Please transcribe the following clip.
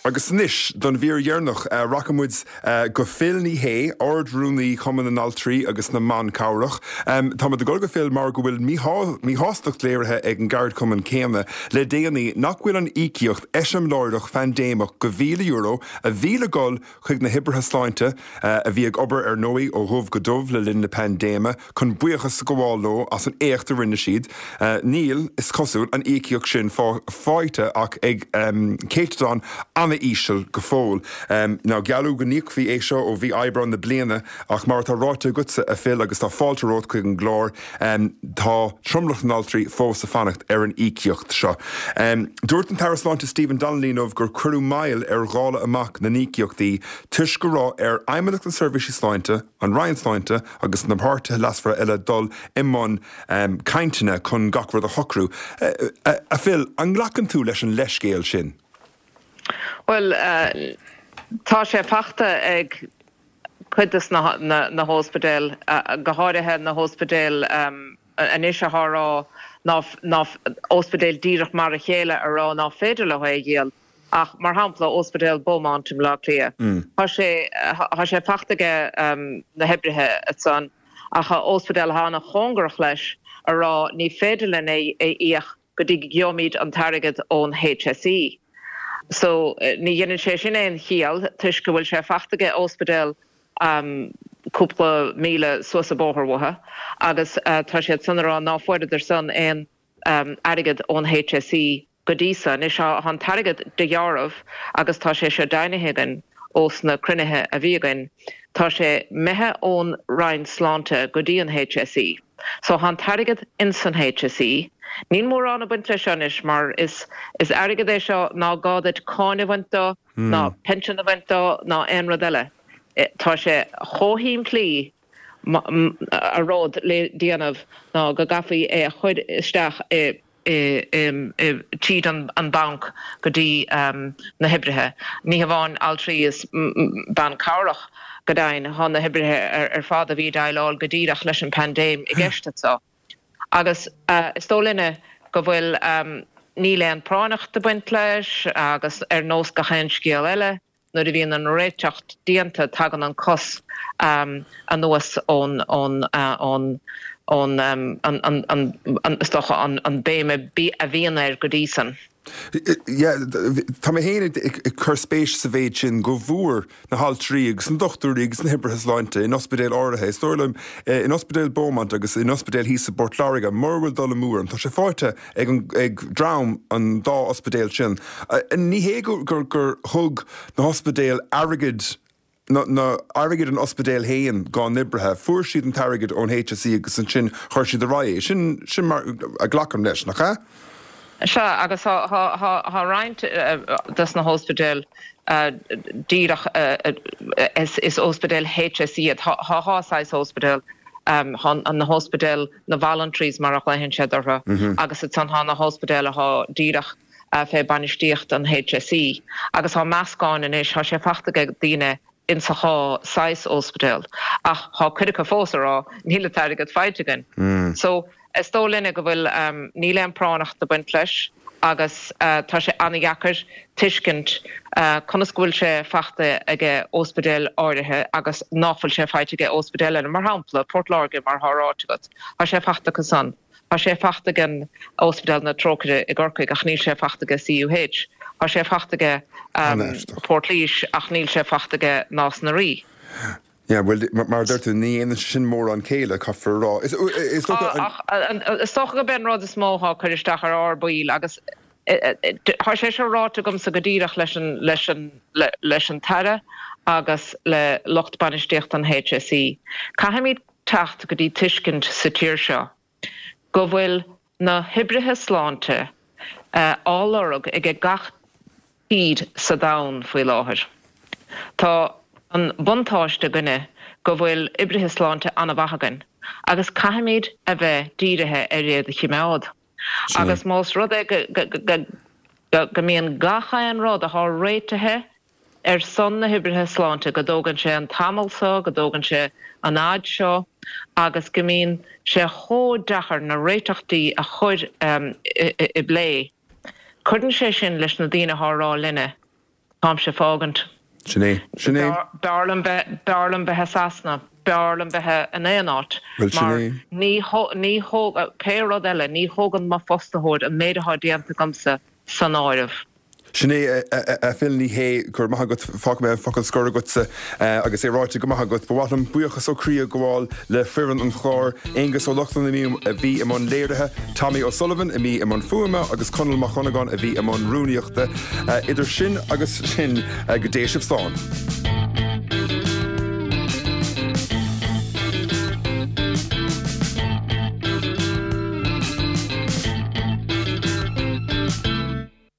Agus níis don bhíor dhearnach rachamúid go fillní hé ardrúnaí chuman an altrí agus na man cabhrach. Tá me go fil mar go bhfuil míhástacht léirithe ag an gard cuman céanna le déanaí nach bhfuil an íciocht eisiam láirdach fan déamach go €1,000 a $1,000 chuig na hibrithe sláinte a bhí ag obair ar nóí ó thumh go dubh le linn na pandéma chun buíochas go bháil ló as an éachta rinne siad. Níl is cosúil an íciocht sin fáite ach ag céitadán anna ísisiil go fóil. Ná gealú go níoch bhí é seo ó bhí eibreán na bliana ach mar tá ráite gutsa a fil agus tá fáilte rót chuig an glár tá tromlach an altrí fós a fannacht ar an íciocht seo. Dúirt an tarasláinte Stephen Donnellyinmh gur curú mail ar gála amach na íciochtaí tuis go rá ar aimimeach an servisi sláinte, an Ryan sláinte agus na páirtithe lasfra eile dul imán caintine chun gachfar a hocrú. A fil an ghlachan tú leis an leiscéal sin? Well, tá sé fachta ag chuidas na hospedéil, go háirithe na hospedéil an is athrá ná hospedéil díreach mar a chéile ará ná féidir le a dhéal ach mar hampla hospedéil Beaumont im lá lia. Tá sé fachtaige na hebrithe san ach a hospedéil hána chongarach leis ará ní féidir le é íoch go dtí geomíd an targad ón HSE. So ní dhéanann sé sin éon chial tuis go bhfuil sé fachtaige hospedéil cúpla míle suas a bóthar agus tá sé sanará ná foiidir san éon airgad ón HSE go dísa ní seo an targad de dhearbh agus tá sé seo dainethe os na crunethe a bhígan. Tá sé methe ón Ryan sláinte go dtí an HSE. So han targad in san HSE. Níl mór an a buint leis anis mar is airgad é seo ná gáid cáine bhaintá, ná pension a bhaintá, ná aon rud eile. Tá sé chóthíim plí a rád le díanamh ná go gafaí é chuid isteach tíad an bank go dtí na hibrithe. Ní hamháin altrí is ban cabhrach go dain há na hibrithe ar fád a bhí dáileáil go dtíach leis an pandéim i gceiste seo. Agus is tólinne go bhfuil ní leon pránacht de buint leis agus ar nós go chéin scéal eile nuair a bhíonn an réiteacht díanta tagan an cos an nuas an béime a bhíon ar go dísan. Tá mé héana chur spéis sa bhéid sin go bhúr na haltrí agus an dochtúí agus na hibrithe sláinte in ospedéil áirithe. Stoirlim in ospedéil Beaumont agus in ospedéil hísa Bort Láirge marhfuil dul múm. Tá sé fáite ag drám an dá ospedéil sin. Ní hé gur thug na hospedéil airgid na airgid an ospedéil héin gá nibrithe fuair siad an targad ón HSE agus an sin chuir siad a ráé. Sin mar a ghlacham leis nach cha? Se agus há roinnt das na hospedéil díreach is hospedéil HSE hááis hospedéil an na hospedéil na voluntaries mar a chléhann sé dartha agus it san há na hospedéil há díreach fé banistíocht an HSE agus há meascáin inis há sé fachtaige daoine in sa há 6 hospedéil ach há cuideach fósará níle targad feitigan. So is tólinne go bhfuil ní leon pránacht de buint leis agus tá sé anna gheachar tuiscint conas go bhfuil sé fachta ag hospedéil áirithe agus náfuil sé feite ag hospedéil in mar hampla Port Láirge mar thráitigad. Tá sé fachta go san. Tá sé fachta gan hospedéil na trócaide i gCorcaigh ach níl sé fachta go CUH. Tá sé fachta go Port Laois ach níl sé fachta go Nás na Rí. Well, mar dúirtu ní aon sin mór an céile caithfar rá. Is socha go ben rád is móthá chuir isteach ar buil agus thar sé seo ráta gom sa go dtíreach leis an tara agus le locht banistíocht an HSE. Caithimid techt go dtí tuiscint sa tír seo. Go bhfuil na hibrithe sláinte álarg ag gach tíd sa dán faoi láthair. Tá an buntáiste gunne go bhfuil ibrithe sláinte anna bhagan, agus caithimid a bheith díirithe ar réad a chiimeád. Agus más rud go mbíonn gacha an rud a thá réitethe ar son na hibrithe sláinte go dógann sé an tamilsa, go dógann sé an áid seo, agus go mbíonn sé thódachar na réiteachtaí a chuir i blé. Cuireann sé sin leis na daoine thárá linne Tom se fágant. Sinné. Bearlan bethe sasna, bearlan bethe an éanát. Well, Mar sinné. ní hó péród eile, ní hógan má fostahód an méideá déanta gamsa san áirih. Sinné filní hé gur maitha go focail scóir gotsa agus é ráite go maitha go bhhalam buochas ó crí gháil le firan an chláir agus ó lochtan mí a bhí am an léirethe Tommy O'Sullivan a mí am an fuama agus Conal Mac Honagan a bhí am an rúníochta idir sin agus sin go déisih sáin.